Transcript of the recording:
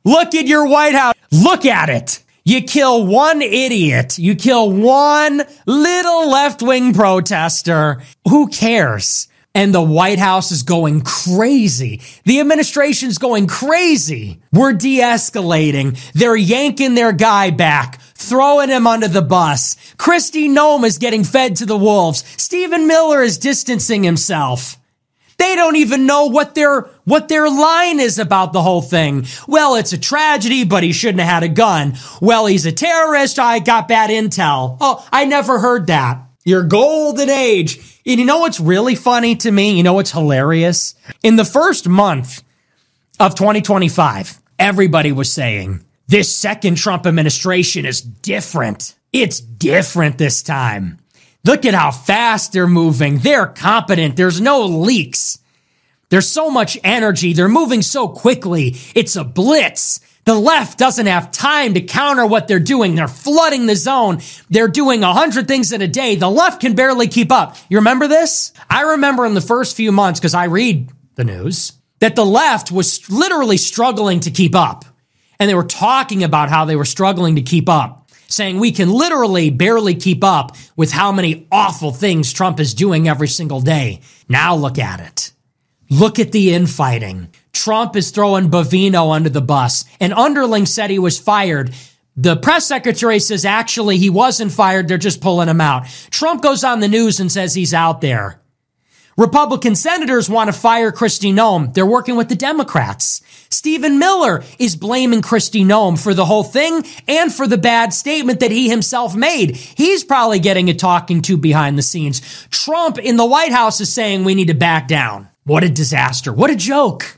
Look at your White House. Look at it. You kill one idiot. You kill one little left-wing protester. Who cares? And the White House is going crazy. The administration's going crazy. We're de-escalating. They're yanking their guy back, throwing him under the bus. Kristi Noem is getting fed to the wolves. Stephen Miller is distancing himself. They don't even know what their line is about the whole thing. Well, it's a tragedy, but he shouldn't have had a gun. Well, he's a terrorist. I got bad intel. Oh, I never heard that. Your golden age. And you know what's really funny to me? You know what's hilarious? In the first month of 2025, everybody was saying, this second Trump administration is different. It's different this time. Look at how fast they're moving. They're competent. There's no leaks. There's so much energy. They're moving so quickly. It's a blitz. The left doesn't have time to counter what they're doing. They're flooding the zone. They're doing 100 things in a day. The left can barely keep up. You remember this? I remember in the first few months, because I read the news, that the left was literally struggling to keep up. And they were talking about how they were struggling to keep up, saying we can literally barely keep up with how many awful things Trump is doing every single day. Now look at it. Look at the infighting. Trump is throwing Bovino under the bus. An underling said he was fired. The press secretary says actually he wasn't fired. They're just pulling him out. Trump goes on the news and says he's out there. Republican senators want to fire Kristi Noem. They're working with the Democrats. Stephen Miller is blaming Kristi Noem for the whole thing and for the bad statement that he himself made. He's probably getting a talking to behind the scenes. Trump in the White House is saying we need to back down. What a disaster. What a joke.